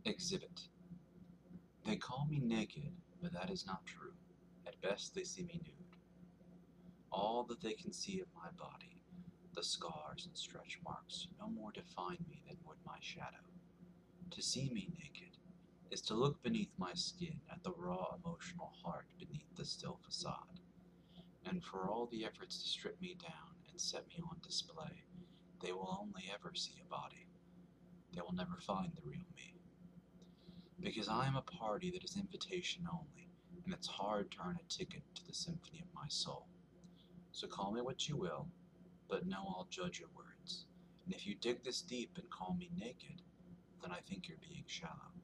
Exhibit. They call me naked, but that is not true. At best they see me nude. All that they can see of my body, the scars and stretch marks, no more define me than would my shadow. To see me naked is to look beneath my skin at the raw emotional heart beneath the still facade. And for all the efforts to strip me down and set me on display, they will only ever see a body. They will never find the real me. Because I am a party that is invitation only, and it's hard to earn a ticket to the symphony of my soul. So call me what you will, but know I'll judge your words. And if you dig this deep and call me naked, then I think you're being shallow.